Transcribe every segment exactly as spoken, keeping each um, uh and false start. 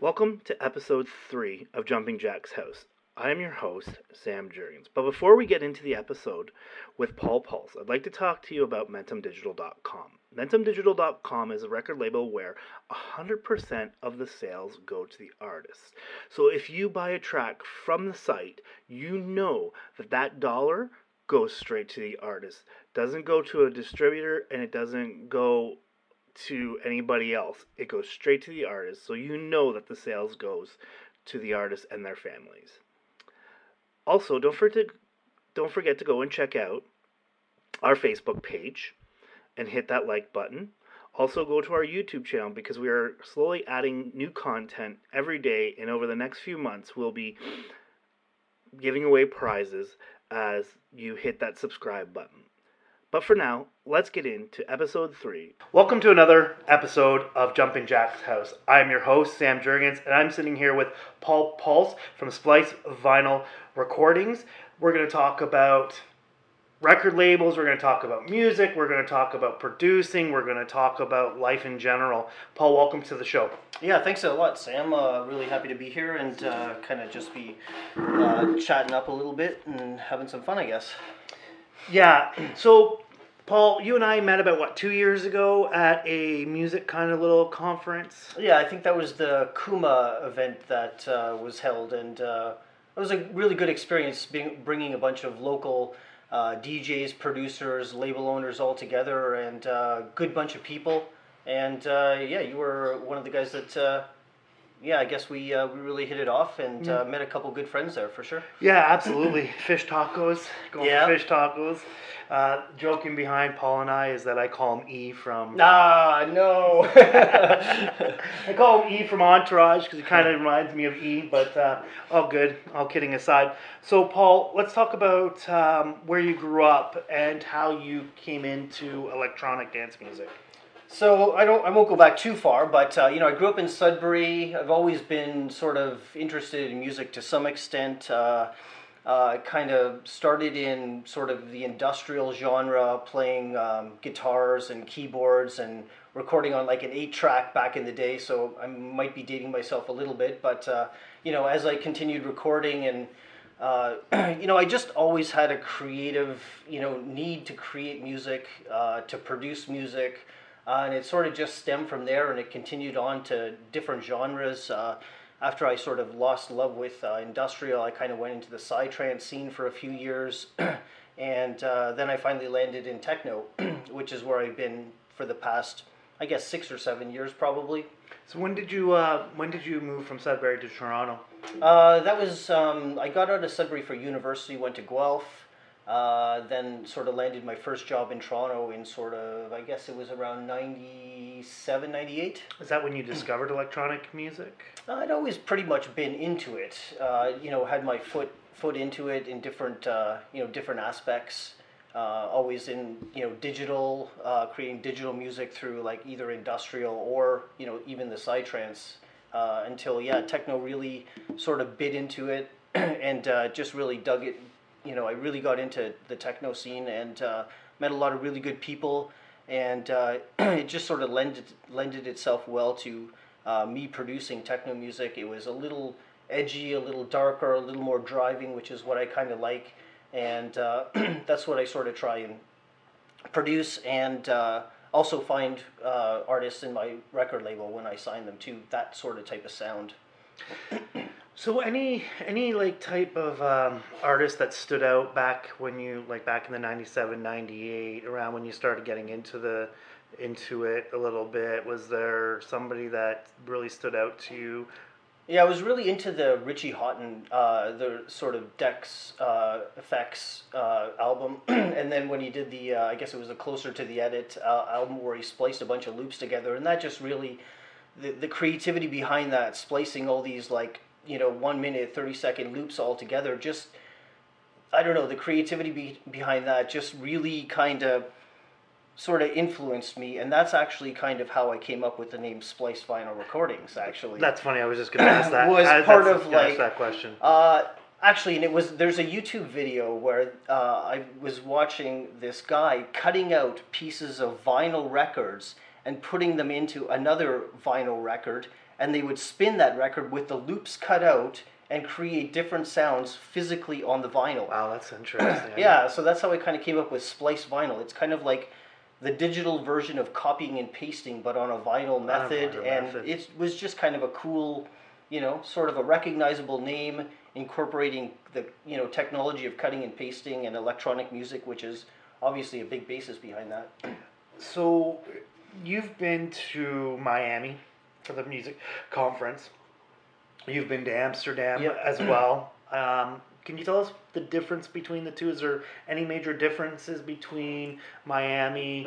Welcome to episode three of Jumping Jack's House. I am your host, Sam Jurgens. But before we get into the episode with Paul Pulse, I'd like to talk to you about Mentum Digital dot com. Mentum Digital dot com is a record label where one hundred percent of the sales go to the artists. So if you buy a track from the site, you know that that dollar goes straight to the artist. Doesn't go to a distributor, and it doesn't go to anybody else. It goes straight to the artist, so you know that the sales goes to the artists and their families. Also, don't forget to, don't forget to go and check out our Facebook page and hit that like button. Also, go to our YouTube channel because we are slowly adding new content every day, and over the next few months we'll be giving away prizes as you hit that subscribe button. But for now, let's get into episode three. Welcome to another episode of Jumping Jack's House. I'm your host, Sam Jurgens, and I'm sitting here with Paul Pulse from Splice Vinyl Recordings. We're going to talk about record labels, we're going to talk about music, we're going to talk about producing, we're going to talk about life in general. Paul, welcome to the show. Yeah, thanks a lot, Sam. Uh, really happy to be here and uh, kind of just be uh, chatting up a little bit and having some fun, I guess. Yeah, so Paul, you and I met about, what, two years ago at a music kind of little conference? Yeah, I think that was the Kuma event that uh, was held, and uh, it was a really good experience being, bringing a bunch of local uh, D Js, producers, label owners all together, and uh, good bunch of people. And uh, yeah, you were one of the guys that, uh, yeah, I guess we uh, we really hit it off and uh, met a couple good friends there for sure. Yeah, absolutely. Fish tacos, going Yeah. for fish tacos. Uh, joking behind Paul and I is that I call him E from... Ah, no. I call him E from Entourage because he kind of reminds me of E, but uh, all good, all kidding aside. So, Paul, let's talk about um, where you grew up and how you came into electronic dance music. So I don't, I won't go back too far, but uh, you know, I grew up in Sudbury. I've always been sort of interested in music to some extent. Uh, uh, kind of started in sort of the industrial genre, playing um, guitars and keyboards and recording on like an eight-track back in the day. So I might be dating myself a little bit, but uh, you know, as I continued recording and uh, you know, I just always had a creative, you know, need to create music, uh, to produce music. Uh, and it sort of just stemmed from there, and it continued on to different genres. Uh, after I sort of lost love with uh, industrial, I kind of went into the psytrance scene for a few years, and uh, then I finally landed in techno, which is where I've been for the past, I guess, six or seven years probably. So when did you uh, when did you move from Sudbury to Toronto? Uh, that was um, I got out of Sudbury for university, went to Guelph. Uh, then sort of landed my first job in Toronto in sort of, I guess it was around ninety-seven, ninety-eight. Is that when you discovered electronic music? Uh, I'd always pretty much been into it, uh, you know, had my foot foot into it in different, uh, you know, different aspects. Uh, always in, you know, digital, uh, creating digital music through like either industrial or, you know, even the psytrance. Uh, until, yeah, techno really sort of bit into it and uh, just really dug it. You know, I really got into the techno scene and uh, met a lot of really good people, and uh, it just sort of lended lended itself well to uh, me producing techno music. It was a little edgy, a little darker, a little more driving, which is what I kind of like, and uh, that's what I sort of try and produce, and uh, also find uh, artists in my record label when I sign them to that sort of type of sound. So any any like type of um, artist that stood out back when you like back in the ninety-seven, ninety-eight, around when you started getting into the into it a little bit, was there somebody that really stood out to you? Yeah, I was really into the Richie Houghton, uh, the sort of Dex uh, Effects uh, album, and then when he did the, uh, I guess it was a Closer to the Edit uh, album where he spliced a bunch of loops together, and that just really, the the creativity behind that, splicing all these like, you know, one minute, thirty second loops all together, just, I don't know, the creativity be, behind that just really kind of sort of influenced me, and that's actually kind of how I came up with the name Splice Vinyl Recordings, actually. That's funny, I was just going to ask that. was I, part of like, ask that question. Uh, actually, and it was, there's a YouTube video where uh, I was watching this guy cutting out pieces of vinyl records and putting them into another vinyl record and they would spin that record with the loops cut out and create different sounds physically on the vinyl. Wow, that's interesting. Yeah, so that's how I kind of came up with splice vinyl. It's kind of like the digital version of copying and pasting, but on a vinyl method, vinyl and method. It was just kind of a cool, you know, sort of a recognizable name, incorporating the, you know, technology of cutting and pasting and electronic music, which is obviously a big basis behind that. So, you've been to Miami for the music conference. You've been to Amsterdam Yep. as well. Um, can you tell us the difference between the two? Is there any major differences between Miami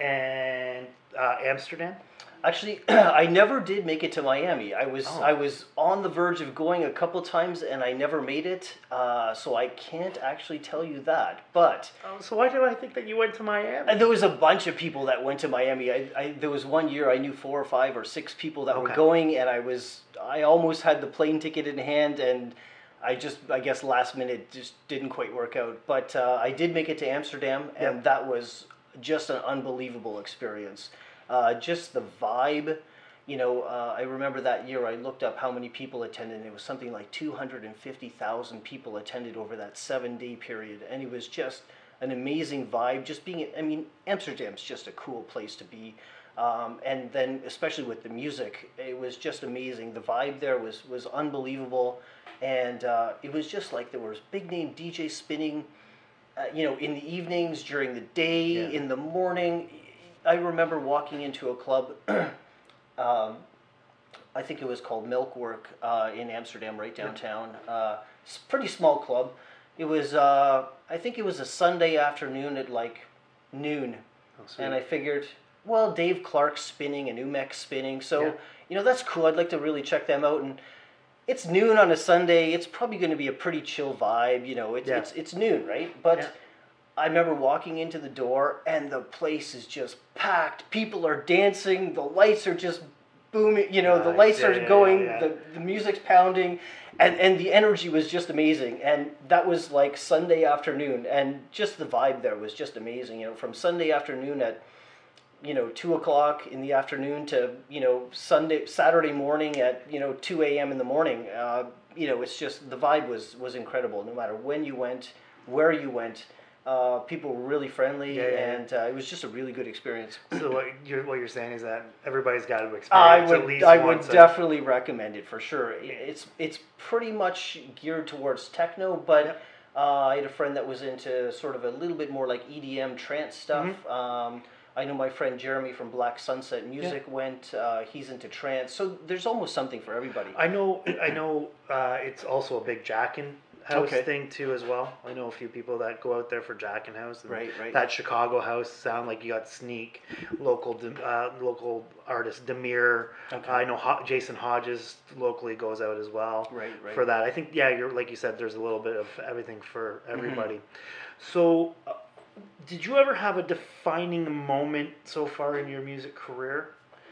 and uh, Amsterdam? Actually, I never did make it to Miami. I was Oh. I was on the verge of going a couple times, and I never made it. Uh, so I can't actually tell you that. But Oh, so why did I think that you went to Miami? and there was a bunch of people that went to Miami. I, I there was one year I knew four or five or six people that were Okay. going, and I was I almost had the plane ticket in hand, and I just I guess last minute just didn't quite work out. But uh, I did make it to Amsterdam, and Yep. that was just an unbelievable experience. Uh, just the vibe, you know. Uh, I remember that year I looked up how many people attended. And it was something like two hundred fifty thousand people attended over that seven day period, and it was just an amazing vibe. Just being, I mean, Amsterdam's just a cool place to be. Um, and then especially with the music, it was just amazing. The vibe there was was unbelievable, and uh, it was just like there was big name D J spinning, uh, you know, in the evenings, during the day, Yeah. in the morning. I remember walking into a club. um, I think it was called Milkwork uh, in Amsterdam, right downtown. Uh, it's a pretty small club. It was, uh, I think it was a Sunday afternoon at like noon. Oh, sweet. And I figured, well, Dave Clark's spinning and Umex spinning, so Yeah. you know that's cool. I'd like to really check them out. And it's noon on a Sunday. It's probably going to be a pretty chill vibe. You know, it's Yeah. it's it's noon, right? But Yeah. I remember walking into the door, and the place is just packed. People are dancing. The lights are just booming. You know, the Nice. lights Yeah, are yeah, going. yeah, yeah. The the music's pounding, and and the energy was just amazing. And that was like Sunday afternoon, and just the vibe there was just amazing. You know, from Sunday afternoon at you know two o'clock in the afternoon to you know Sunday Saturday morning at you know two a m in the morning. Uh, you know, it's just the vibe was was incredible. No matter when you went, where you went. Uh, people were really friendly, Yeah, yeah, yeah. and uh, it was just a really good experience. So what you're what you're saying is that everybody's got to experience I at would, least I would once. a- definitely recommend it for sure. It's it's pretty much geared towards techno, but Yep. uh, I had a friend that was into sort of a little bit more like E D M trance stuff. Mm-hmm. Um, I know my friend Jeremy from Black Sunset Music went. Uh, he's into trance, so there's almost something for everybody. I know. I know. Uh, it's also a big Jackin House Okay. thing too, as well. I know a few people that go out there for Jackin House. And Right, right. That Chicago House sound like you got Sneak, local uh, local artist Demir. Okay. I know Ho- Jason Hodges locally goes out as well. Right, right. For that, I think yeah, you're like you said. There's a little bit of everything for Mm-hmm. everybody. So. Uh, did you ever have a defining moment so far in your music career?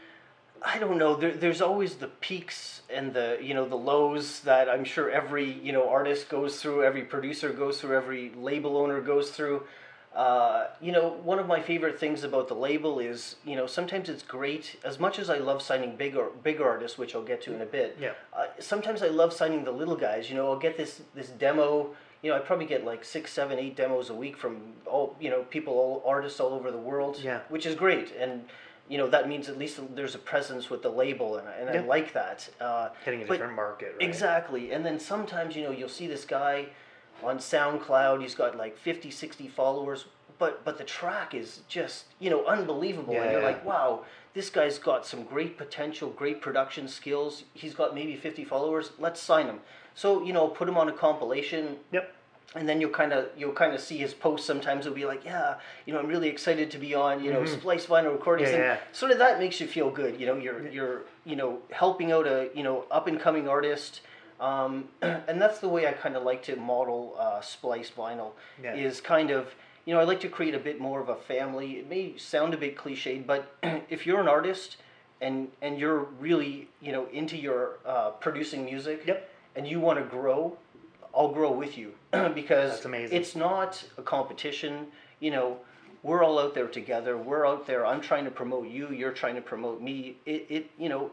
I don't know. There, there's always the peaks and the you know the lows that I'm sure every you know artist goes through, every producer goes through, every label owner goes through. Uh, you know, one of my favorite things about the label is you know sometimes it's great. As much as I love signing big or big artists, which I'll get to in a bit. Yeah. Uh, sometimes I love signing the little guys. You know, I'll get this this demo. You know, I probably get like six, seven, eight demos a week from all you know people, all artists all over the world. Yeah. Which is great and. You know, that means at least there's a presence with the label, and, and Yeah. I like that. Uh, Hitting a but- different market, right? Exactly. And then sometimes, you know, you'll see this guy on SoundCloud, he's got like fifty, sixty followers, but but the track is just, you know, unbelievable. Yeah, and you're yeah. like, wow, this guy's got some great potential, great production skills. He's got maybe fifty followers. Let's sign him. So, you know, put him on a compilation. Yep. And then you'll kind of you'll kind of see his posts. Sometimes it'll be like, yeah, you know, I'm really excited to be on, you know, Splice Vinyl Recordings. Mm-hmm. Yeah, and yeah. sort of that makes you feel good. You know, you're you're you know helping out a you know up and coming artist, um, and that's the way I kind of like to model uh, Splice Vinyl. Yeah. Is kind of you know I like to create a bit more of a family. It may sound a bit cliched, but if you're an artist and and you're really you know into your uh, producing music, Yep. and you want to grow. I'll grow with you because That's amazing. it's not a competition. You know, we're all out there together. We're out there. I'm trying to promote you. You're trying to promote me. It, it you know,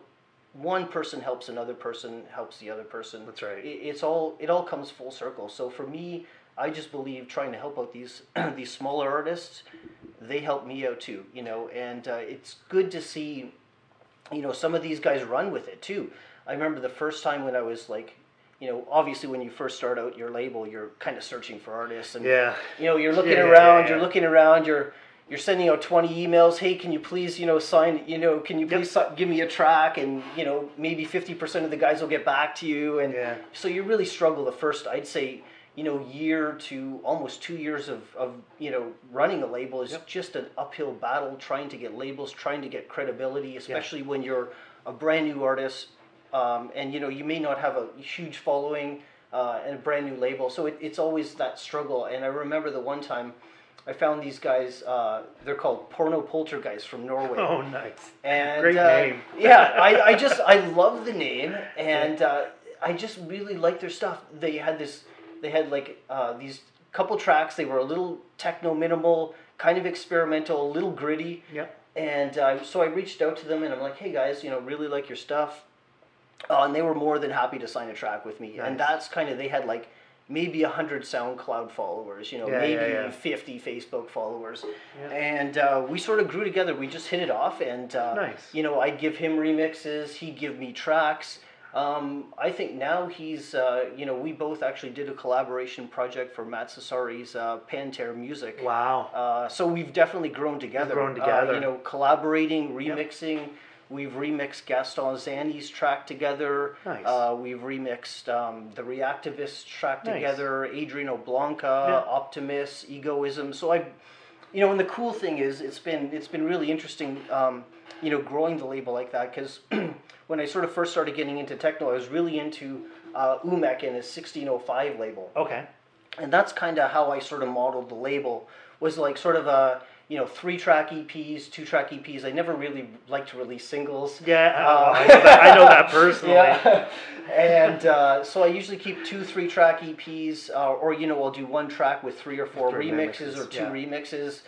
one person helps another person, helps the other person. That's right. It, it's all it all comes full circle. So for me, I just believe trying to help out these these smaller artists, they help me out too, you know, and uh, it's good to see, you know, some of these guys run with it too. I remember the first time when I was like, you know, obviously when you first start out your label, you're kind of searching for artists, and yeah. you know, you're looking yeah, around, yeah, yeah. you're looking around, you're you're sending out twenty emails. Hey, can you please, you know, sign, you know, can you please yep. si- give me a track? And you know, maybe fifty percent of the guys will get back to you, and yeah. so you really struggle the first, I'd say, you know, year to almost two years of, of you know, running a label is yep. just an uphill battle, trying to get labels, trying to get credibility, especially yeah. when you're a brand new artist, um, and you know, you may not have a huge following uh, and a brand new label, so it, it's always that struggle. And I remember the one time I found these guys, uh, they're called Porno Poltergeist from Norway. Oh, nice. And, Great uh, name. yeah, I, I just, I love the name, and uh, I just really like their stuff. They had this, they had like uh, these couple tracks, they were a little techno minimal, kind of experimental, a little gritty. Yeah. And uh, so I reached out to them, and I'm like, hey guys, you know, really like your stuff. Uh, and they were more than happy to sign a track with me. Nice. And that's kind of, they had like maybe one hundred SoundCloud followers, you know, yeah, maybe yeah, yeah. fifty Facebook followers. Yeah. And uh, we sort of grew together. We just hit it off. And, uh, nice. you know, I'd give him remixes. He'd give me tracks. Um, I think now he's, uh, you know, we both actually did a collaboration project for Matt Cesari's uh, Pantera Music. Wow. Uh, so we've definitely grown together. We've grown together. Uh, you know, collaborating, remixing. Yep. We've remixed Gaston Zani's track together. Nice. Uh, we've remixed um, the Reactivist track nice. together. Adrian Oblanca, yeah. Optimus, Egoism. So I, you know, and the cool thing is, it's been it's been really interesting, um, you know, growing the label like that, because when I sort of first started getting into techno, I was really into uh, Umek and his sixteen oh five label. Okay. And that's kind of how I sort of modeled the label, was like sort of a, you know, three-track E Ps, two-track E Ps. I never really liked to release singles. Yeah, uh, I, know that, I know that personally. Yeah. And uh, so I usually keep two three-track E Ps, uh, or, you know, I'll do one track with three or four three remixes, remixes or two yeah. remixes.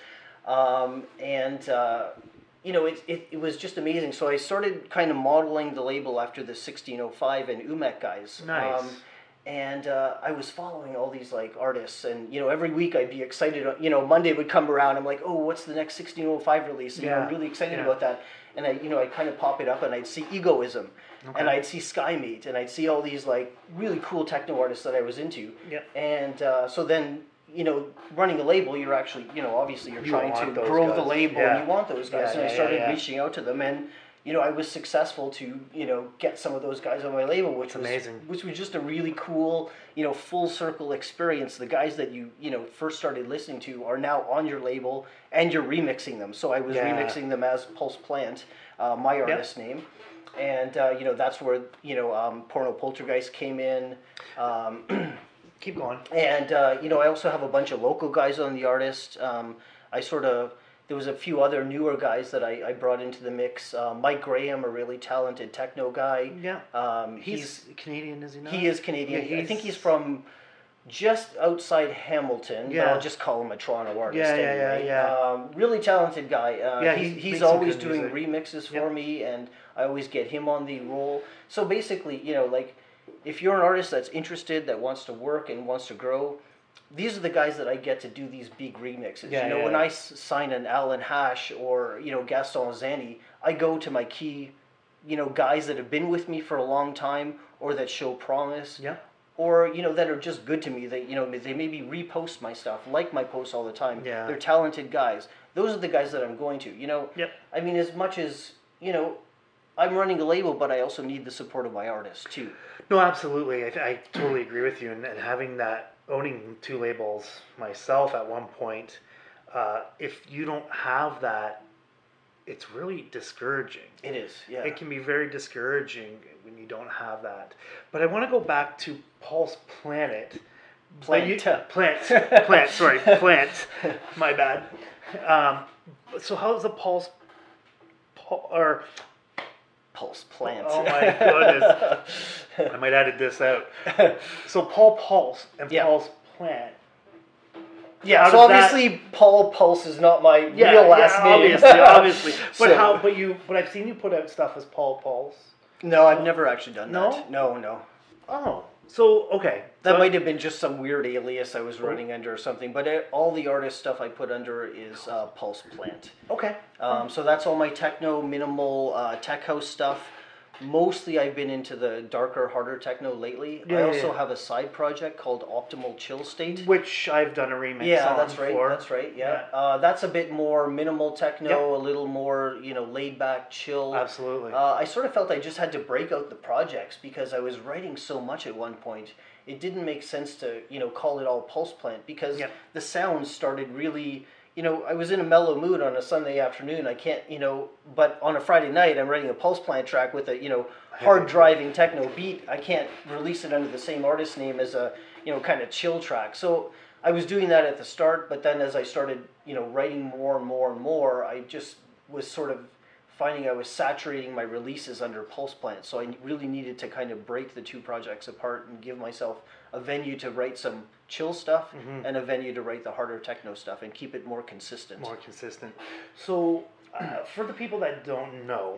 Um, and, uh, you know, it, it, it was just amazing. So I started kind of modeling the label after the sixteen oh five and Umek guys. Nice. Um, And uh, I was following all these like artists, and you know, every week I'd be excited. You know, Monday would come around, I'm like, oh, what's the next sixteen oh five release? And, yeah. you know, I'm really excited yeah. about that. And I, you know, I'd kind of pop it up, and I'd see Egoism, okay. and I'd see Skymate, and I'd see all these like really cool techno artists that I was into. Yeah. And uh, so then, you know, running a label, you're actually, you know, obviously you're you trying to grow guys. the label, yeah. and you want those guys. Yeah, and yeah, I started yeah, yeah. reaching out to them, and you know, I was successful to, you know, get some of those guys on my label, which That's was amazing. which was just a really cool, you know, full circle experience. The guys that you, you know, first started listening to are now on your label, and you're remixing them. So I was yeah. remixing them as Pulse Plant, uh, my artist yep. name, and uh, you know, that's where, you know, um, Porno Poltergeist came in. Um, Keep going. And uh, you know, I also have a bunch of local guys on the artist. Um, I sort of There was a few other newer guys that I, I brought into the mix. Uh, Mike Graham, a really talented techno guy. Yeah. Um, he's, he's Canadian, is he not? He is Canadian. Yeah, I think he's from just outside Hamilton. Yeah. But I'll just call him a Toronto artist. Yeah, yeah, anyway. yeah, yeah. Um, really talented guy. Uh, yeah, he's, he he's makes always some good doing music. remixes for Yep. me, and I always get him on the roll. So basically, you know, like, if you're an artist that's interested, that wants to work and wants to grow, these are the guys that I get to do these big remixes. Yeah, you know, yeah, when yeah. I s- sign an Alan Hash or, you know, Gaston Zani, I go to my key, you know, guys that have been with me for a long time, or that show promise, Yeah. or, you know, that are just good to me. That, you know, they maybe repost my stuff, like my posts all the time. Yeah. They're talented guys. Those are the guys that I'm going to, you know. Yep. I mean, as much as, you know, I'm running a label, but I also need the support of my artists, too. No, absolutely. I, I totally agree with you. And, and having that, owning two labels myself at one point, uh, if you don't have that, it's really discouraging. It is, yeah. It can be very discouraging when you don't have that. But I want to go back to Pulse Planet. Plant. You, plant. Plant, sorry. Plant. My bad. Um, so how's the Pulse... Pul- or... Pulse Plant. Oh my goodness. I might edit this out. So Paul Pulse and Yeah. Pulse Plant. Yeah, How so does that- obviously Paul Pulse is not my Yeah, real last yeah, name. obviously, obviously. But So- how? But you. But I've seen you put out stuff as Paul Pulse. No, I've never actually done No? that. No, no. Oh, so okay. That So- might have been just some weird alias I was running under or something. But it, all the artist stuff I put under is uh, Pulse Plant. Okay. Um, so that's all my techno, minimal, uh, tech house stuff. Mostly I've been into the darker, harder techno lately. Yeah, I yeah, also yeah. have a side project called Optimal Chill State. Which I've done a remix Yeah, on that's right. for. That's right. Yeah, Yeah. Uh, that's a bit more minimal techno, Yep. a little more, you know, laid back, chill. Absolutely. Uh, I sort of felt I just had to break out the projects because I was writing so much at one point. It didn't make sense to, you know, call it all Pulse Plant because Yep. the sounds started really. You know, I was in a mellow mood on a Sunday afternoon. I can't, you know, but on a Friday night, I'm writing a Pulse Plant track with a, you know, hard driving techno beat. I can't release it under the same artist name as a, you know, kind of chill track. So I was doing that at the start, but then as I started, you know, writing more and more and more, I just was sort of finding I was saturating my releases under Pulse Plant. So I really needed to kind of break the two projects apart and give myself a venue to write some chill stuff Mhm. and a venue to write the harder techno stuff and keep it more consistent. More consistent. So, uh, for the people that don't know,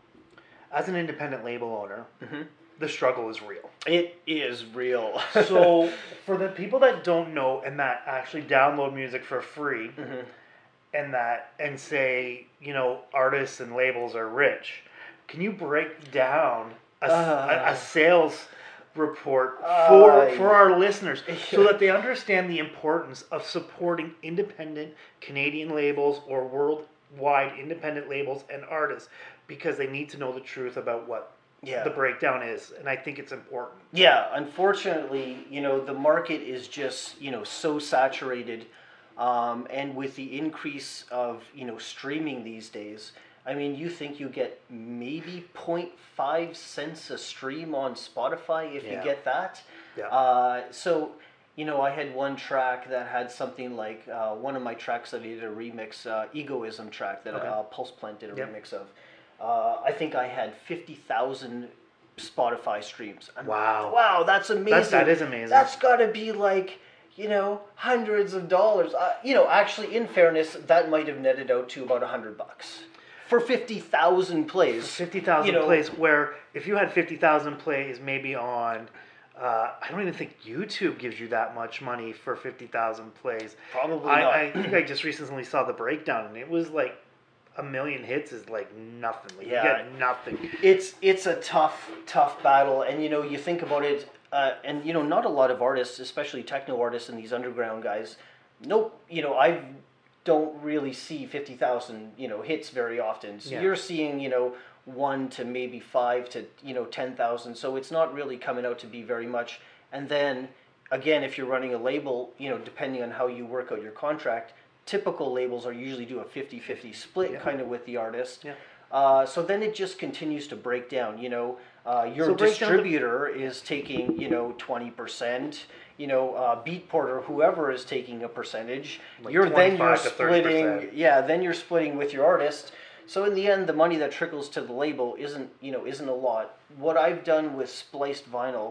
as an independent label owner, Mm-hmm. the struggle is real. It is real. So, for the people that don't know and that actually download music for free, Mhm. and that and say, you know, artists and labels are rich, can you break down a, Uh. a, a sales report for Uh, for our listeners so that they understand the importance of supporting independent Canadian labels or worldwide independent labels and artists, because they need to know the truth about what Yeah. the breakdown is, and I think it's important. Yeah, unfortunately, you know, the market is just, you know, so saturated. Um, and with the increase of, you know, streaming these days, I mean, you think you get maybe zero point five cents a stream on Spotify if Yeah. you get that. Yeah. Uh, so, you know, I had one track that had something like, uh, one of my tracks that I did a remix, uh, Egoism track that Okay. uh, Pulse Plant did a Yep. remix of. Uh, I think I had fifty thousand Spotify streams. I'm Wow. like, wow, that's amazing. That's, that is amazing. That's got to be like, you know, hundreds of dollars. Uh, you know, actually, in fairness, that might have netted out to about a hundred bucks for fifty thousand plays. fifty thousand you know, plays, where if you had fifty thousand plays maybe on, uh, I don't even think YouTube gives you that much money for fifty thousand plays. Probably I, not. I think I just recently saw the breakdown, and it was like a million hits is like nothing. Like, Yeah. You get nothing. It's it's a tough tough battle, and you know, you think about it, uh, and you know, not a lot of artists, especially techno artists and these underground guys. Nope, you know, I don't really see fifty thousand you know hits very often. So Yeah. you're seeing you know one to maybe five to you know ten thousand. So it's not really coming out to be very much. And then again, if you're running a label, you know, depending on how you work out your contract, typical labels are usually do a fifty-fifty split Yeah. kind of with the artist. Yeah. Uh, so then it just continues to break down. You know, uh, your So break down the- distributor is taking you know twenty percent. You know, uh, Beatport or whoever is taking a percentage. Like you're then you're twenty-five to thirty splitting. percent. Yeah, then you're splitting with your artist. So in the end, the money that trickles to the label isn't you know isn't a lot. What I've done with spliced vinyl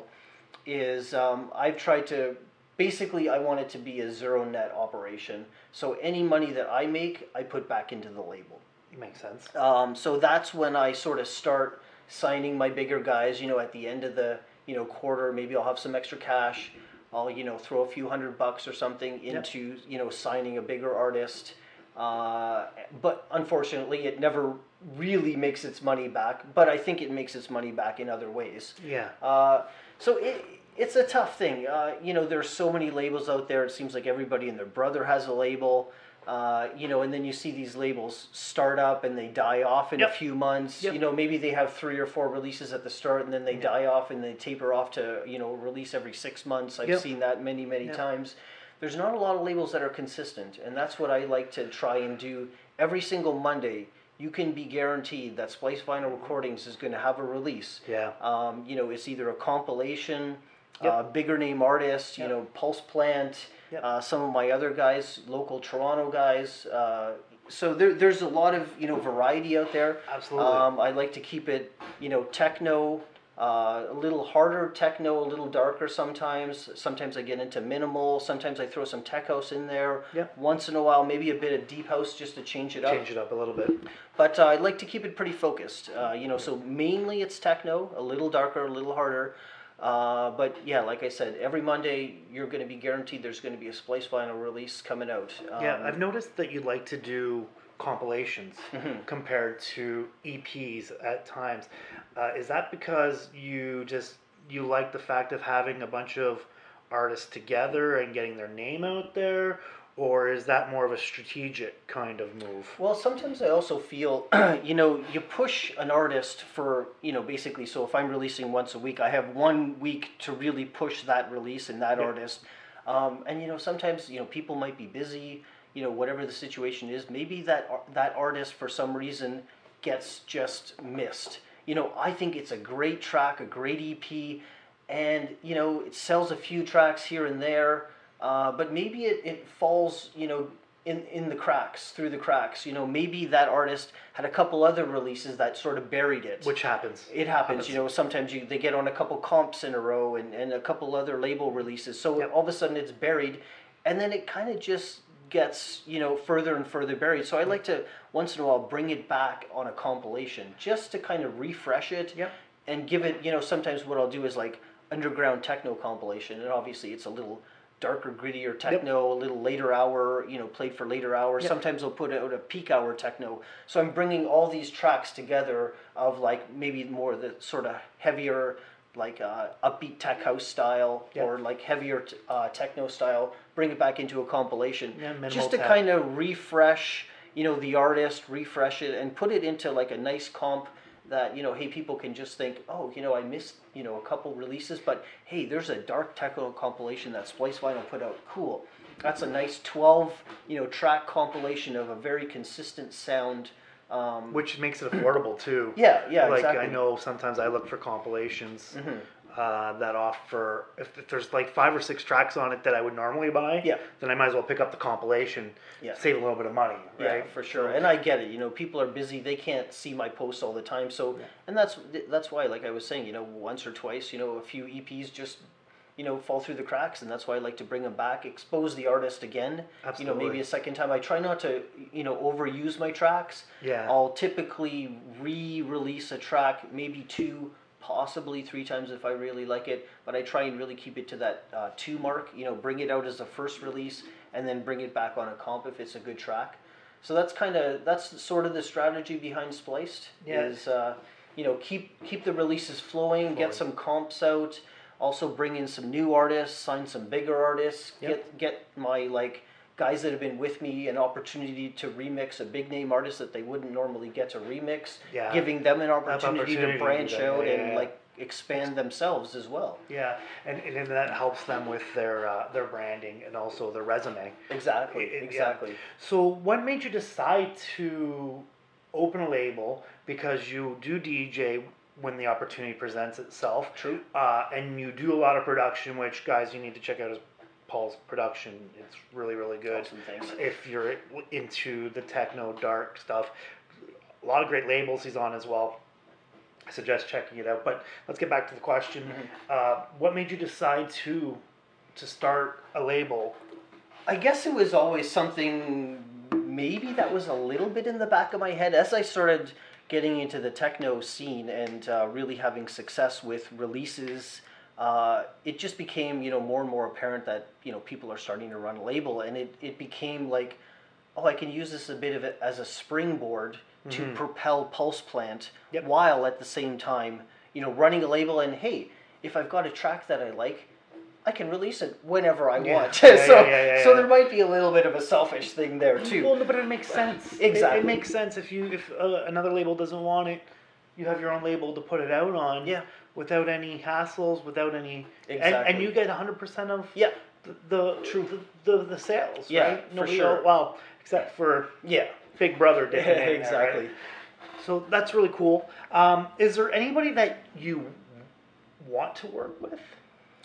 is um, I've tried to basically I want it to be a zero net operation. So any money that I make, I put back into the label. Makes sense. Um, so that's when I sort of start signing my bigger guys. You know, at the end of the you know quarter, maybe I'll have some extra cash. I'll you know throw a few hundred bucks or something into you know signing a bigger artist. Uh, but unfortunately, it never really makes its money back. But I think it makes its money back in other ways. Yeah. Uh, so it it's a tough thing. Uh, you know, there's so many labels out there. It seems like everybody and their brother has a label. Uh, you know, and then you see these labels start up and they die off in Yep. a few months. Yep. You know, maybe they have three or four releases at the start and then they Yep. die off and they taper off to, you know, release every six months. I've Yep. seen that many, many Yep. times. There's not a lot of labels that are consistent, and that's what I like to try and do every single Monday. You can be guaranteed that Splice Vinyl Recordings is going to have a release. Yeah. Um, you know, it's either a compilation, Yep. uh, bigger name artists, you Yep. know, Pulse Plant, Yep. uh, some of my other guys, local Toronto guys. Uh, so there, there's a lot of, you know, variety out there. Absolutely. Um, I like to keep it, you know, techno, Uh, a little harder techno, a little darker sometimes. Sometimes I get into minimal. Sometimes I throw some tech house in there. Yep. Once in a while, maybe a bit of deep house just to change it up. Change it up a little bit. But uh, I like to keep it pretty focused. Uh, you know, so mainly it's techno, a little darker, a little harder. Uh, but yeah, like I said, every Monday you're going to be guaranteed there's going to be a Splice vinyl release coming out. Um, Yeah, I've noticed that you like to do compilations Mm-hmm. compared to E Ps at times. Uh, is that because you just you like the fact of having a bunch of artists together and getting their name out there, or is that more of a strategic kind of move? Well, sometimes I also feel, you know, you push an artist for, you know, basically, so if I'm releasing once a week, I have one week to really push that release and that Yeah. artist. Um, and, you know, sometimes, you know, people might be busy, you know, whatever the situation is. Maybe that that artist, for some reason, gets just missed. You know, I think it's a great track, a great E P, and, you know, it sells a few tracks here and there, uh, but maybe it, it falls, you know, in, in the cracks, through the cracks. You know, maybe that artist had a couple other releases that sort of buried it. Which happens. It happens, you know, sometimes you they get on a couple comps in a row and, and a couple other label releases. So Yep. all of a sudden it's buried, and then it kind of just gets, you know, further and further buried. So I like to, once in a while, bring it back on a compilation just to kind of refresh it Yep. and give it, you know, sometimes what I'll do is like underground techno compilation, and obviously it's a little darker, grittier techno, a little later hour, you know, played for later hours. Yep. Sometimes I'll put out a peak hour techno. So I'm bringing all these tracks together of like maybe more the sort of heavier, like uh, upbeat tech house style, Yep. or like heavier t- uh, techno style, bring it back into a compilation. Yeah, minimal just to tech. kind of refresh, you know, the artist, refresh it, and put it into like a nice comp that, you know, hey, people can just think, oh, you know, I missed, you know, a couple releases, but hey, there's a dark techno compilation that Splice Vinyl put out. Cool. That's a nice twelve, you know, track compilation of a very consistent sound. Um, Which makes it affordable too. yeah, yeah, Like exactly. I know sometimes I look for compilations Mhm. uh, that offer, if, if there's like five or six tracks on it that I would normally buy, Yeah. then I might as well pick up the compilation, Yeah. save a little bit of money, right? Yeah, for sure. And I get it. You know, people are busy; they can't see my posts all the time. So, and that's that's why, like I was saying, you know, once or twice, you know, a few E Ps just, you know, fall through the cracks, and that's why I like to bring them back, expose the artist again. You know, Absolutely. maybe a second time. I try not to, you know, overuse my tracks. Yeah. I'll typically re-release a track, maybe two, possibly three times if I really like it. But I try and really keep it to that uh, two mark. You know, bring it out as a first release, and then bring it back on a comp if it's a good track. So that's kind of that's sort of the strategy behind Spliced. Yeah. Is uh, you know, keep keep the releases flowing, Flowing. get some comps out. Also bring in some new artists, sign some bigger artists, Yep. get get my like guys that have been with me an opportunity to remix a big name artist that they wouldn't normally get to remix, Yeah. giving them an opportunity, opportunity to to branch do that, out yeah, and yeah. like expand themselves as well. Yeah, and, and then that helps them with their uh, their branding and also their resume. Exactly, It- it- yeah. exactly. So what made you decide to open a label? Because you do D J when the opportunity presents itself. True. Uh, and you do a lot of production, which guys you need to check out his Paul's production. It's really really good. Awesome, thanks. If you're into the techno dark stuff, a lot of great labels he's on as well. I suggest checking it out. But let's get back to the question. Uh, what made you decide to to start a label? I guess it was always something maybe that was a little bit in the back of my head as I started getting into the techno scene and uh, really having success with releases. Uh, it just became, you know, more and more apparent that, you know, people are starting to run a label, and it, it became like, oh, I can use this a bit of it as a springboard to Mhm. propel Pulse Plant, Yep. while at the same time, you know, running a label. And hey, if I've got a track that I like, I can release it whenever I Yeah. want. Yeah, so, yeah, yeah, yeah, so yeah. there might be a little bit of a selfish thing there too. Well, no, but it makes sense. It- Exactly. It, makes sense if you if uh, another label doesn't want it, you have your own label to put it out on. Yeah. Without any hassles, without any. And, Exactly. and you get one hundred percent of. Yeah. The, the True. The, the, the sales. Yeah, Right? for Nobody sure. else- well, except for Yeah. Big Brother dipping in there, exactly. right? So that's really cool. Um, is there anybody that you want to work with?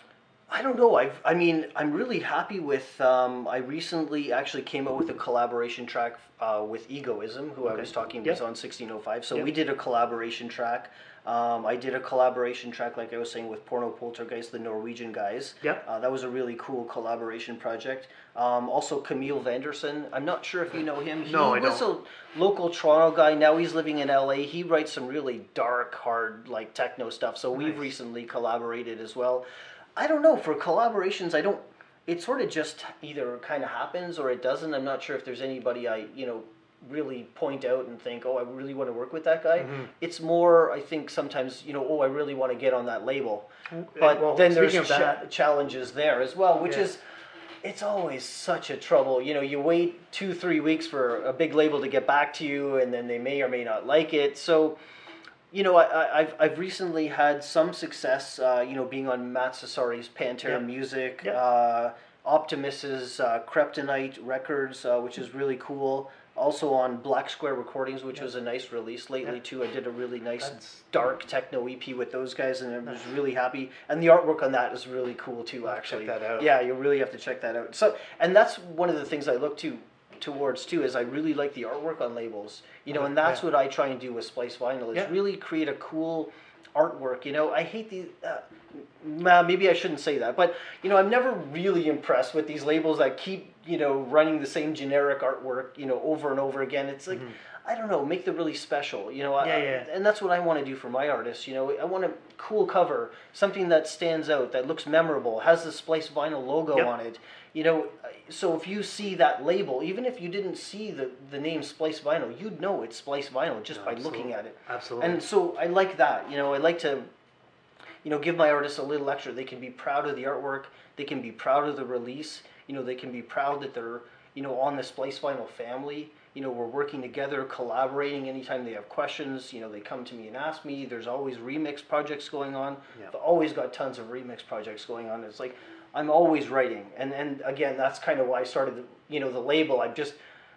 I don't know. I've, I mean, I'm really happy with. Um, I recently actually came out with a collaboration track uh, with Egoism, who I Okay. was talking Yep. was on sixteen oh five. So Yep. we did a collaboration track. Um, I did a collaboration track, like I was saying, with Porno Poltergeist, the Norwegian guys. Yep. Uh, that was a really cool collaboration project. Um, also, Camille Vanderson. I'm not sure if you know him. He No, I was don't. a local Toronto guy. Now he's living in L A. He writes some really dark, hard, like techno stuff. So we've Nice. recently collaborated as well. I don't know, for collaborations, I don't, it sort of just either kind of happens or it doesn't. I'm not sure if there's anybody I, you know, really point out and think, oh, I really want to work with that guy. Mm-hmm. It's more, I think sometimes, you know, oh, I really want to get on that label. Mm, But well, then there's speaking of cha- that- challenges there as well, which Yeah. is, it's always such a trouble. You know, you wait two, three weeks for a big label to get back to you, and then they may or may not like it. So, you know, I, I, I've I've recently had some success, uh, you know, being on Matt Cesari's Pantera Yep. Music, Yep. uh, Optimus's uh, Kryptonite Records, uh, which is really cool. Also on Black Square Recordings, which Yep. was a nice release lately Yep. too. I did a really nice That's- dark techno E P with those guys, and I was really happy. And the artwork on that is really cool too. I'll Actually, check that out. yeah, you really have to check that out. So, and that's one of the things I look to towards too is I really like the artwork on labels, you know, and that's Yeah. what I try and do with Splice Vinyl is Yeah. really create a cool artwork. You know, I hate the. Uh, nah, maybe I shouldn't say that, but you know, I'm never really impressed with these labels that keep you know running the same generic artwork, you know, over and over again. It's like. I don't know, make them really special, you know. I, Yeah, yeah. and that's what I want to do for my artists. You know, I want a cool cover, something that stands out, that looks memorable, has the Splice Vinyl logo Yep. on it. You know, so if you see that label, even if you didn't see the, the name Splice Vinyl, you'd know it's Splice Vinyl just No, by absolutely. looking at it. Absolutely. And so I like that. You know, I like to, you know, give my artists a little extra. They can be proud of the artwork. They can be proud of the release. You know, they can be proud that they're, you know, on the Splice Vinyl family. You know, we're working together, collaborating anytime they have questions. You know, they come to me and ask me. There's always remix projects going on. Yeah. I've always got tons of remix projects going on. It's like, I'm always writing. And, and again, that's kind of why I started, the, you know, the label. I just,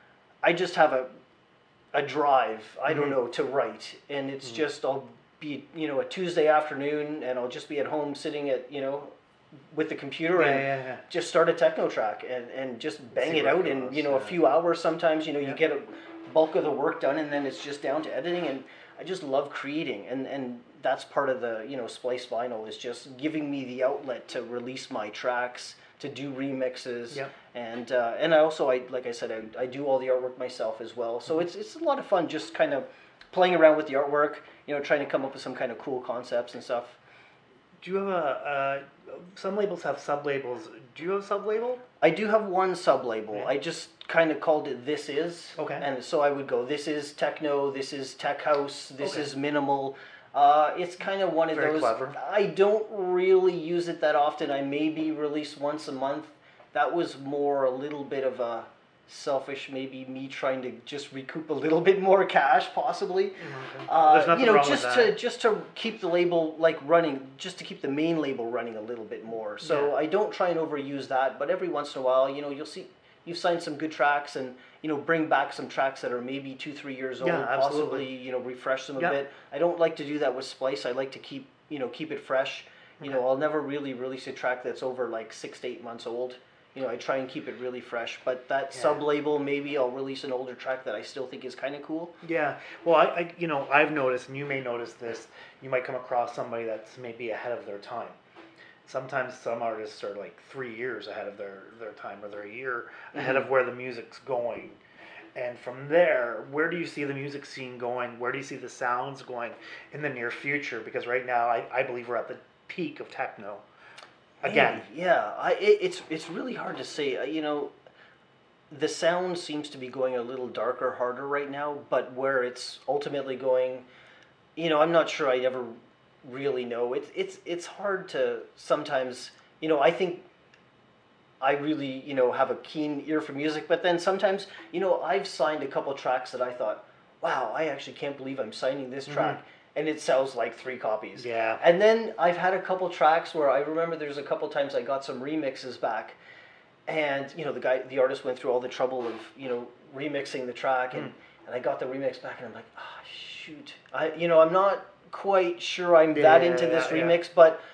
I just have a, a drive, I don't Mhm. know, to write. And it's Mhm. just, I'll be, you know, a Tuesday afternoon and I'll just be at home sitting at, you know, with the computer Yeah, and yeah, yeah. just start a techno track and, and just bang See it where it out in, goes, you know, a yeah. few hours sometimes. You know, Yeah. you get a bulk of the work done and then it's just down to editing. And I just love creating. And, and that's part of the, you know, Splice Vinyl is just giving me the outlet to release my tracks, to do remixes. Yep. And uh, and I also, I like I said, I, I do all the artwork myself as well. So it's it's a lot of fun just kind of playing around with the artwork, you know, trying to come up with some kind of cool concepts and stuff. Do you have a, uh, some labels have sub-labels. Do you have a sub-label? I do have one sub-label. Yeah. I just kind of called it This Is. Okay. And so I would go, this is techno, this is tech house, this Okay. is minimal. Uh, it's kind of one of Very those. clever. I don't really use it that often. I maybe release once a month. That was more a little bit of a selfish, maybe me trying to just recoup a little bit more cash, possibly. Okay. Uh, There's nothing you know, wrong just with to that. just to keep the label like running, just to keep the main label running a little bit more. So Yeah. I don't try and overuse that, but every once in a while, you know, you'll see you've signed some good tracks, and you know, bring back some tracks that are maybe two, three years old, Yeah, absolutely. possibly, you know, refresh them a Yeah. bit. I don't like to do that with Splice. I like to keep, you know, keep it fresh. You know, Okay. I'll never really release a track that's over like six to eight months old. You know, I try and keep it really fresh. But that Yeah. sub-label, maybe I'll release an older track that I still think is kind of cool. Yeah. Well, I, I, you know, I've noticed, and you may notice this. You might come across somebody that's maybe ahead of their time. Sometimes some artists are like three years ahead of their, their time, or they're a year ahead Mhm. of where the music's going. And from there, where do you see the music scene going? Where do you see the sounds going in the near future? Because right now, I, I believe we're at the peak of techno. Again. Maybe, yeah. I it, it's it's really hard to say. Uh, You know, the sound seems to be going a little darker, harder right now. But where it's ultimately going, you know, I'm not sure. I ever really know. It's it's it's hard to sometimes. You know, I think I really, you know, have a keen ear for music, but then sometimes, you know, I've signed a couple tracks that I thought, wow, I actually can't believe I'm signing this track, and it sells like three copies. Yeah. And then I've had a couple tracks where I remember there's a couple times I got some remixes back, and you know, the guy, the artist went through all the trouble of, you know, remixing the track, and, and I got the remix back, and I'm like, ah, shoot, I, you know, I'm not quite sure I'm that Yeah, into this yeah, yeah. remix, but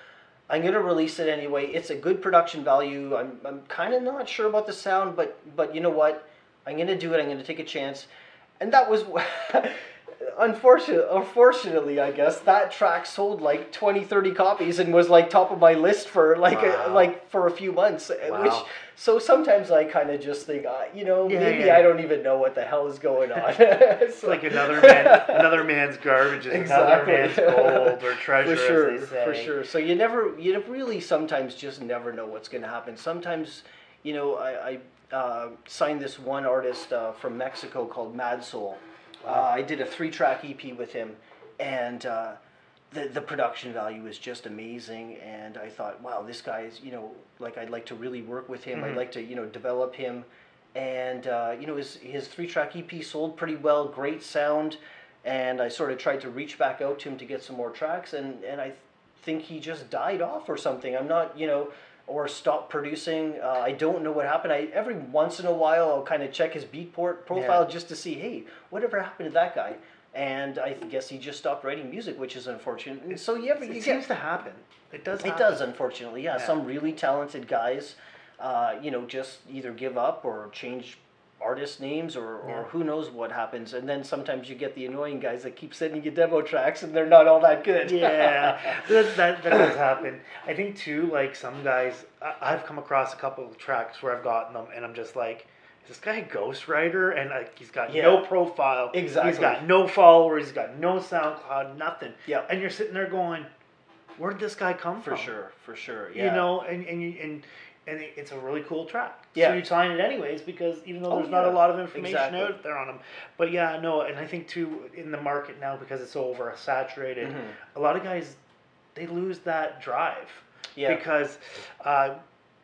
I'm gonna release it anyway. It's a good production value. I'm I'm kind of not sure about the sound, but but you know what? I'm gonna do it. I'm gonna take a chance, and that was. Unfortunately, unfortunately, I guess that track sold like twenty, thirty copies and was like top of my list for like wow. a, like for a few months. Wow. Which so sometimes I kind of just think, uh, you know, yeah, maybe yeah. I don't even know what the hell is going on. It's so. Like another man, another man's garbage is exactly. another man's gold or treasure, for sure, as they say. For sure. So you never, you really sometimes just never know what's going to happen. Sometimes, you know, I, I uh, signed this one artist uh, from Mexico called Mad Soul. Uh, I did a three-track E P with him, and uh, the the production value is just amazing. And I thought, wow, this guy is, you know, like I'd like to really work with him. Mm-hmm. I'd like to, you know, develop him. And uh, you know, his his three-track E P sold pretty well, great sound. And I sort of tried to reach back out to him to get some more tracks, and and I think he just died off or something. I'm not, you know. Or stopped producing. Uh, I don't know what happened. I every once in a while I'll kind of check his Beatport profile yeah. just to see, hey, whatever happened to that guy? And I guess he just stopped writing music, which is unfortunate. And so you ever it you seems get, to happen. It does. Happen. It does, unfortunately. Yeah, yeah. Some really talented guys, uh, you know, just either give up or change artist names or, or yeah. who knows what happens. And then sometimes you get the annoying guys that keep sending you demo tracks and they're not all that good. Yeah, that, that, that does happen. I think too, like some guys, I, I've come across a couple of tracks where I've gotten them and I'm just like, is this guy a ghostwriter? And like he's got yeah. no profile. Exactly. He's got no followers. He's got no SoundCloud, nothing. Yeah. And you're sitting there going, where'd this guy come for from? For sure, for sure. Yeah. You know, and and you, and and it's a really cool track. Yeah. So you sign it anyways because even though oh, there's yeah. not a lot of information exactly. out there on them. But yeah, no, and I think too in the market now because it's so oversaturated, mm-hmm. a lot of guys they lose that drive. Yeah. Because uh,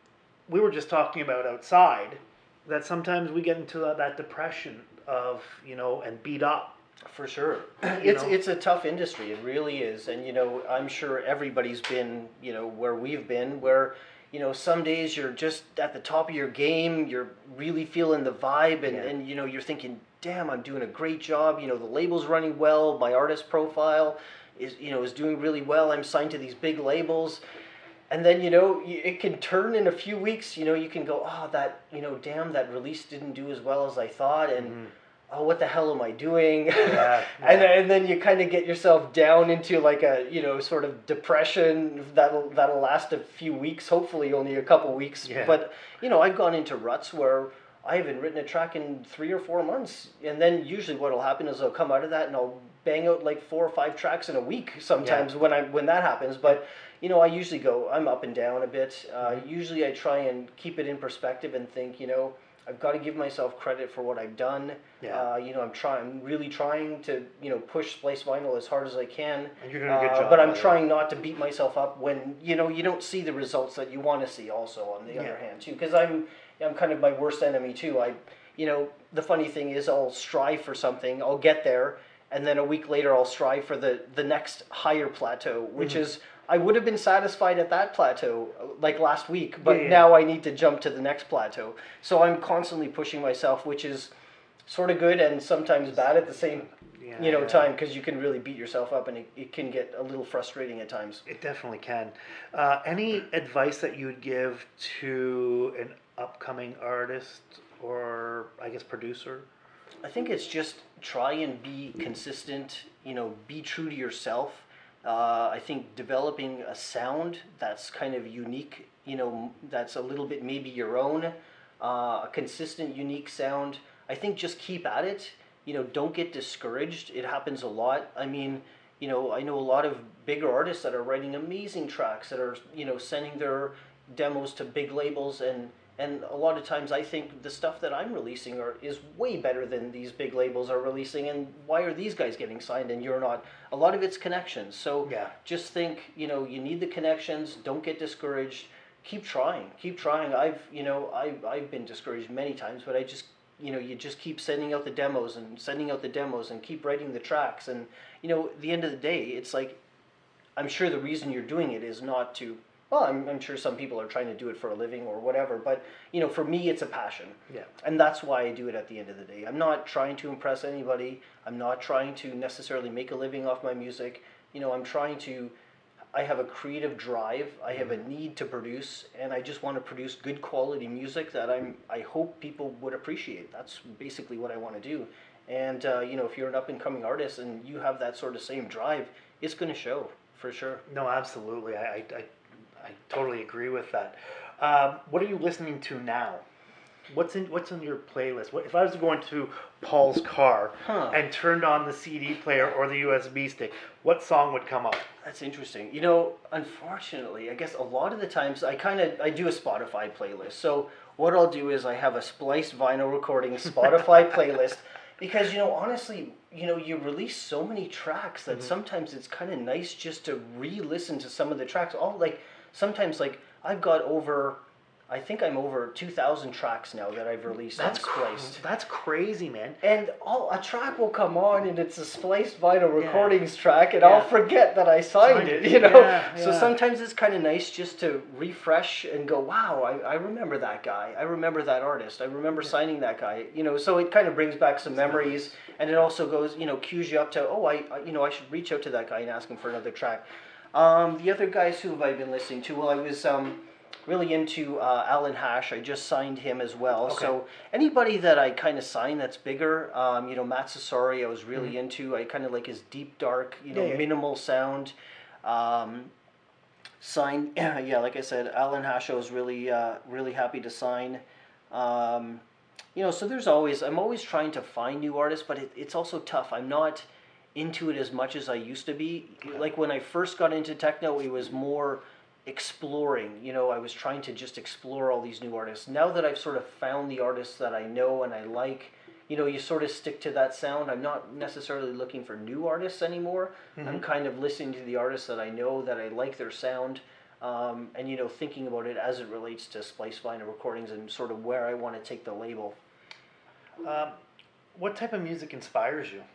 we were just talking about outside that sometimes we get into that, that depression of, you know, and beat up. For sure. It's know? It's a tough industry. It really is. And, you know, I'm sure everybody's been, you know, where we've been, where, you know, some days you're just at the top of your game, you're really feeling the vibe, and, yeah. and you know, you're thinking, damn, I'm doing a great job. You know, the label's running well, my artist profile is, you know, is doing really well. I'm signed to these big labels. And then, you know, it can turn in a few weeks. You know, you can go, oh, that, you know, damn, that release didn't do as well as I thought. And, mm-hmm. oh, what the hell am I doing? Yeah, yeah. and and then you kind of get yourself down into like a, you know, sort of depression that'll that'll last a few weeks, hopefully only a couple weeks. Yeah. But, you know, I've gone into ruts where I haven't written a track in three or four months. And then usually what'll happen is I'll come out of that and I'll bang out like four or five tracks in a week sometimes yeah. when I when that happens. But, you know, I usually go, I'm up and down a bit. Uh, mm-hmm. Usually I try and keep it in perspective and think, you know, I've got to give myself credit for what I've done. Yeah. Uh, you know, I'm trying, I'm really trying to, you know, push Splice Vinyl as hard as I can. And you're doing a good uh, job. But I'm trying not to beat myself up when, you know, you don't see the results that you want to see also on the yeah. other hand too. Because I'm, I'm kind of my worst enemy too. I, you know, the funny thing is I'll strive for something, I'll get there, and then a week later I'll strive for the, the next higher plateau, which mm-hmm. is, I would have been satisfied at that plateau like last week, but yeah, yeah. now I need to jump to the next plateau. So I'm constantly pushing myself, which is sort of good and sometimes bad at the same yeah, you know yeah. time, because you can really beat yourself up and it, it can get a little frustrating at times. It definitely can. Uh, any advice that you would give to an upcoming artist or I guess producer? I think it's just try and be consistent, you know, be true to yourself. Uh, I think developing a sound that's kind of unique, you know, that's a little bit maybe your own, uh, a consistent, unique sound. I think just keep at it. You know, don't get discouraged. It happens a lot. I mean, you know, I know a lot of bigger artists that are writing amazing tracks that are, you know, sending their demos to big labels, and And a lot of times I think the stuff that I'm releasing are, is way better than these big labels are releasing, and why are these guys getting signed and you're not? A lot of it's connections. So yeah. just think, you know, you need the connections. Don't get discouraged. Keep trying. Keep trying. I've, you know, I've, I've been discouraged many times, but I just, you know, you just keep sending out the demos and sending out the demos and keep writing the tracks. And, you know, at the end of the day, it's like, I'm sure the reason you're doing it is not to, well, I'm, I'm sure some people are trying to do it for a living or whatever, but, you know, for me, it's a passion. Yeah. And that's why I do it at the end of the day. I'm not trying to impress anybody. I'm not trying to necessarily make a living off my music. You know, I'm trying to I have a creative drive. I have a need to produce, and I just want to produce good quality music that I'm. I hope people would appreciate. That's basically what I want to do. And uh, you know, if you're an up and coming artist and you have that sort of same drive, it's going to show for sure. No, absolutely. I, I, I, I totally agree with that. Um, what are you listening to now? What's in What's in your playlist? What if I was to go into Paul's car Huh. and turned on the C D player or the U S B stick? What song would come up? That's interesting. You know, unfortunately, I guess a lot of the times I kind of I do a Spotify playlist. So what I'll do is I have a spliced vinyl recording Spotify playlist because you know honestly, you know you release so many tracks that mm-hmm. sometimes it's kind of nice just to re-listen to some of the tracks. All like sometimes like I've got over. I think I'm over two thousand tracks now that I've released that's and spliced. Cr- that's crazy, man. And all, a track will come on and it's a spliced vinyl recordings yeah. track and yeah. I'll forget that I signed, signed it, you know? Yeah, yeah. So sometimes it's kind of nice just to refresh and go, wow, I, I remember that guy. I remember that artist. I remember yeah. signing that guy. You know, so it kind of brings back some memories and it also goes, you know, cues you up to, oh, I, I you know, I should reach out to that guy and ask him for another track. Um, the other guys who have I been listening to, well, I was... Um, really into uh, Alan Hash. I just signed him as well. Okay. So anybody that I kind of sign that's bigger, um, you know, Matt Sassari I was really mm-hmm. into. I kind of like his deep, dark, you know, yeah, yeah. minimal sound. Um, signed, yeah, like I said, Alan Hash I was really, uh, really happy to sign. Um, you know, so there's always, I'm always trying to find new artists, but it, it's also tough. I'm not into it as much as I used to be. Okay. Like when I first got into techno, it was more... exploring, you know, I was trying to just explore all these new artists. Now that I've sort of found the artists that I know and I like, you know, you sort of stick to that sound. I'm not necessarily looking for new artists anymore. Mm-hmm. I'm kind of listening to the artists that I know, that I like their sound, um, and, you know, thinking about it as it relates to Splice Vinyl Recordings and sort of where I want to take the label. Um, what type of music inspires you?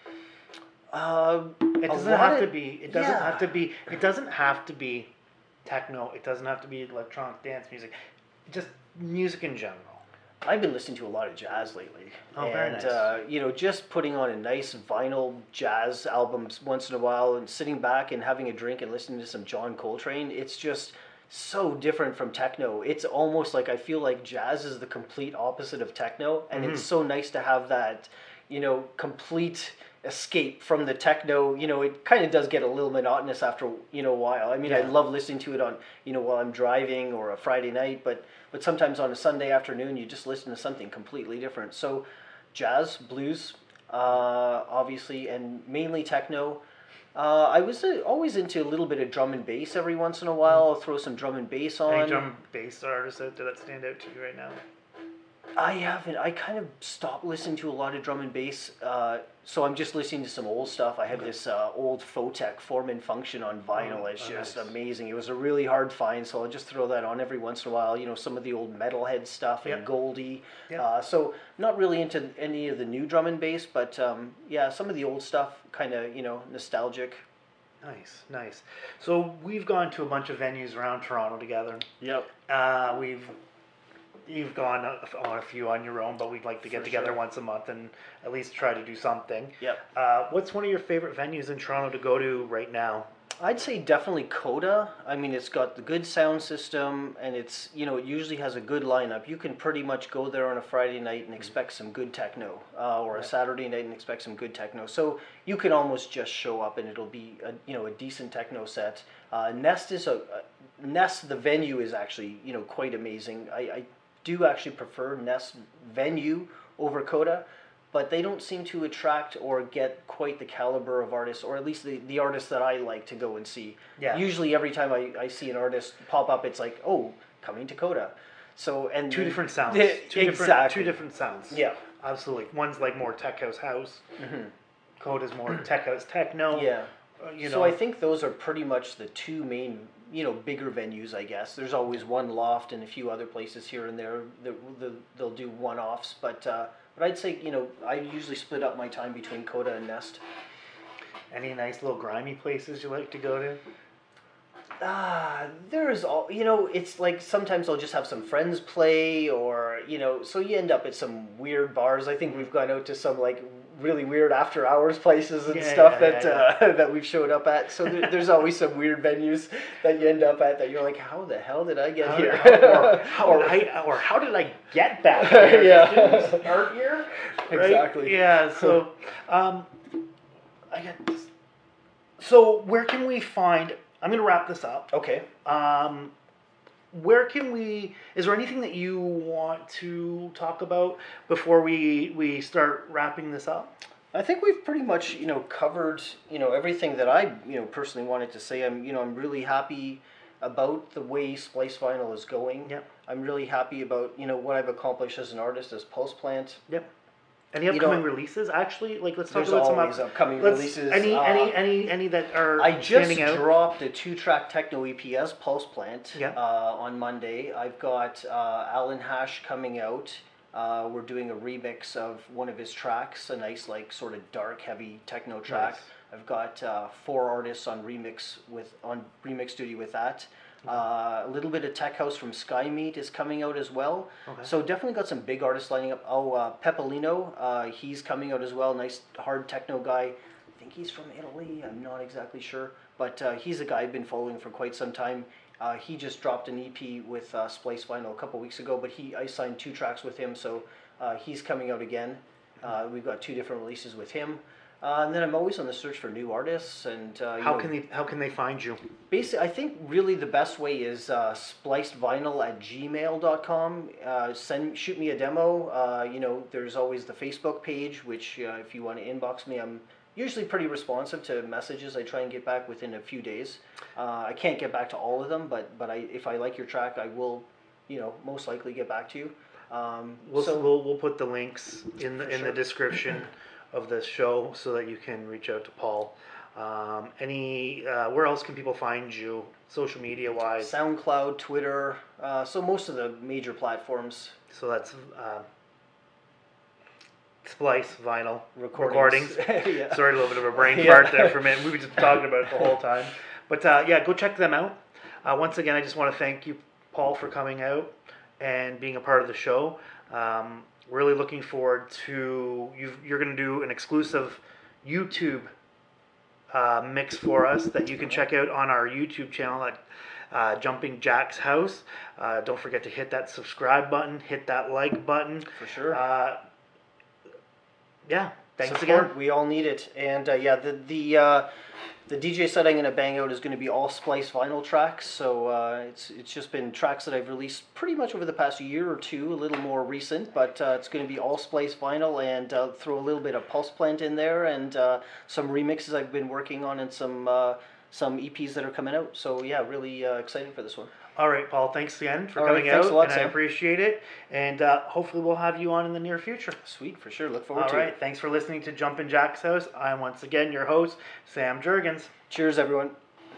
Uh, it doesn't have of, to be, it doesn't yeah. have to be, it doesn't have to be techno, it doesn't have to be electronic dance music, just music in general. I've been listening to a lot of jazz lately. Oh, and, very nice. Uh, you know, just putting on a nice vinyl jazz album once in a while and sitting back and having a drink and listening to some John Coltrane, it's just so different from techno. It's almost like I feel like jazz is the complete opposite of techno, and mm-hmm. it's so nice to have that, you know, complete... escape from the techno. You know, it kind of does get a little monotonous after, you know, a while. I mean, yeah. I love listening to it on, you know, while I'm driving or a Friday night, but but sometimes on a Sunday afternoon, you just listen to something completely different. So jazz, blues, uh, obviously, and mainly techno. Uh, I was uh, always into a little bit of drum and bass every once in a while. I'll throw some drum and bass on. Any drum and bass artists out there that stand out to you right now? I haven't. I kind of stopped listening to a lot of drum and bass, uh, so I'm just listening to some old stuff. I have this uh, old Photech Form and Function on vinyl. Oh, it's just nice. Amazing. It was a really hard find, so I'll just throw that on every once in a while. You know, some of the old Metalhead stuff and yep. Goldie. Yep. Uh, so not really into any of the new drum and bass, but um, yeah, some of the old stuff, kind of, you know, nostalgic. Nice, nice. So we've gone to a bunch of venues around Toronto together. Yep. Uh, we've... You've gone on a few on your own, but we'd like to get For together sure. once a month and at least try to do something. Yep. Uh, what's one of your favorite venues in Toronto to go to right now? I'd say definitely Coda. I mean, it's got the good sound system, and it's, you know, it usually has a good lineup. You can pretty much go there on a Friday night and expect some good techno, uh, or a Saturday night and expect some good techno. So you can almost just show up and it'll be, a, you know, a decent techno set. Uh, Nest is a, a Nest. The venue is actually, you know, quite amazing. I. I do actually prefer Nest venue over Coda, but they don't seem to attract or get quite the caliber of artists, or at least the, the artists that I like to go and see. Yeah. Usually every time I, I see an artist pop up, it's like, oh, coming to Coda. So and two different sounds. The, two exactly. Different, two different sounds. Yeah. Absolutely. One's like more tech house house. Mm-hmm. Coda's more tech house techno. Yeah. Uh, you so know. I think those are pretty much the two main, you know, bigger venues, I guess. There's always one loft and a few other places here and there that they'll do one-offs, but uh, but I'd say, you know, I usually split up my time between Coda and Nest. Any nice little grimy places you like to go to? Ah, there's all, you know, it's like sometimes I'll just have some friends play, or, you know, so you end up at some weird bars. I think we've gone out to some like really weird after hours places and Yeah, stuff yeah, that yeah, Uh, that we've showed up at. So there, there's always some weird venues that you end up at that you're like, how the hell did I get How, here? how, or, how Or- did I, or how did I get back here? Yeah. Did you start here? Right? Exactly. Yeah. So, um, I got this. So where can we find? I'm going to wrap this up. Okay. Um, where can we? Is there anything that you want to talk about before we we start wrapping this up? I think we've pretty much, you know, covered, you know, everything that I, you know, personally wanted to say. I'm, you know, I'm really happy about the way Splice Vinyl is going. Yep. I'm really happy about, you know, what I've accomplished as an artist as Pulse Plant. Yep. Any You know, upcoming releases? Actually, like let's talk There's about some always up, upcoming let's- releases. Any uh, any any any that are I just standing out? dropped a two-track techno E P as Pulse Plant Yeah. uh, on Monday. I've got uh, Alan Hash coming out. Uh, we're doing a remix of one of his tracks, a nice like sort of dark, heavy techno track. Nice. I've got uh, four artists on remix with on remix duty with that. Uh, a little bit of tech house from Skymeet is coming out as well. Okay. So definitely got some big artists lining up. Oh, uh, Peppolino, uh, he's coming out as well. Nice hard techno guy. I think he's from Italy. I'm not exactly sure, but uh, he's a guy I've been following for quite some time. Uh, he just dropped an E P with uh, Splice Vinyl a couple weeks ago, but he I signed two tracks with him, so uh, he's coming out again. Uh, we've got two different releases with him. Uh, and then I'm always on the search for new artists. And uh, you How know, can they how can they find you? Basically, I think really the best way is uh, splicedvinyl at gmail dot com. Uh, send shoot me a demo. Uh, you know, there's always the Facebook page, which uh, if you want to inbox me, I'm usually pretty responsive to messages. I try and get back within a few days. Uh, I can't get back to all of them, but but I if I like your track, I will, you know, most likely get back to you. Um, We'll, so we'll we'll put the links in the For in sure. the description of this show so that you can reach out to Paul. Um, any uh, where else can people find you social media wise? SoundCloud, Twitter, uh, so most of the major platforms. So that's uh, Splice Vinyl Recordings. recordings. Yeah. Sorry, a little bit of a brain Yeah. fart there for a minute. We were just talking about it the whole time. But uh, yeah, go check them out. Uh, once again, I just want to thank you, Paul, for coming out and being a part of the show. Um, really looking forward to you. You're going to do an exclusive YouTube uh, mix for us that you can check out on our YouTube channel at uh, Jumping Jack's House. Uh, don't forget to hit that subscribe button, hit that like button. For sure. Uh, yeah, thanks Support, again. we all need it. And uh, yeah, the the uh, the D J set I'm going to bang out is going to be all Splice Vinyl tracks. So uh, it's it's just been tracks that I've released pretty much over the past year or two, a little more recent. But uh, it's going to be all Splice Vinyl and uh, throw a little bit of Pulse Plant in there and uh, some remixes I've been working on and some uh, some E Ps that are coming out. So yeah, really uh, excited for this one. All right, Paul, thanks again for All right, coming thanks out, a lot, and I Sam. appreciate it. And uh, hopefully we'll have you on in the near future. Sweet, for sure. Look forward All to right, it. thanks for listening to Jumpin' Jack's House. I'm once again your host, Sam Jurgens. Cheers, everyone.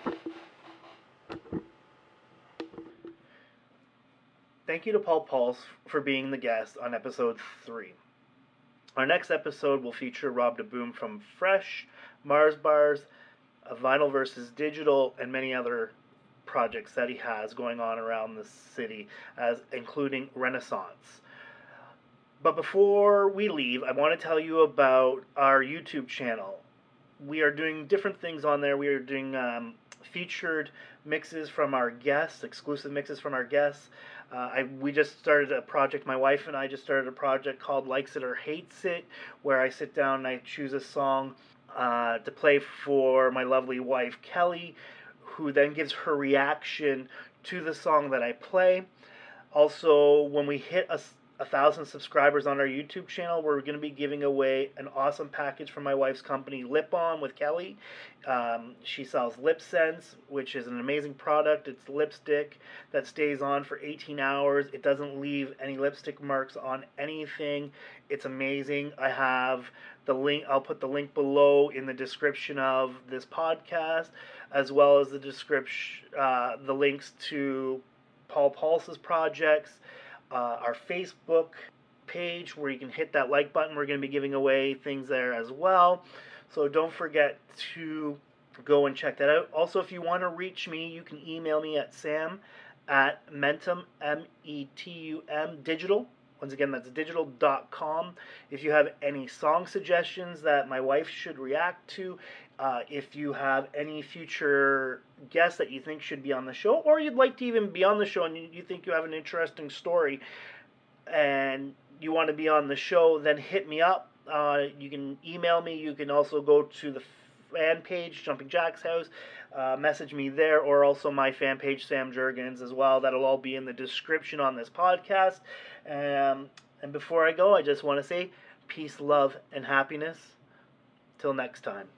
Thank you to Paul Pauls for being the guest on episode three. Our next episode will feature Rob DeBoom from Fresh, Mars Bars, uh, Vinyl versus Digital, and many other projects that he has going on around the city, as including Renaissance. But before we leave, I want to tell you about our YouTube channel. We are doing different things on there. We are doing um, featured mixes from our guests, exclusive mixes from our guests. Uh, I, we just started a project, my wife and I just started a project called Likes It or Hates It, where I sit down and I choose a song uh, to play for my lovely wife, Kelly, who then gives her reaction to the song that I play. Also, when we hit a, a thousand subscribers on our YouTube channel, we're going to be giving away an awesome package from my wife's company, Lip On with Kelly. Um, she sells Lip Sense, which is an amazing product. It's lipstick that stays on for eighteen hours. It doesn't leave any lipstick marks on anything. It's amazing. I have the link. I'll put the link below in the description of this podcast, as well as the description, uh, the links to Paul Pulse's projects, uh, our Facebook page where you can hit that like button. We're going to be giving away things there as well. So don't forget to go and check that out. Also, if you want to reach me, you can email me at sam at mentum, M E T U M, digital Once again, that's digital dot com. If you have any song suggestions that my wife should react to, uh, if you have any future guests that you think should be on the show, or you'd like to even be on the show and you, you think you have an interesting story and you want to be on the show, then hit me up. Uh, you can email me. You can also go to the fan page, Jumping Jack's House, uh, message me there, or also my fan page, Sam Jurgens, as well. That'll all be in the description on this podcast. Um, and before I go, I just want to say peace, love, and happiness. Till next time.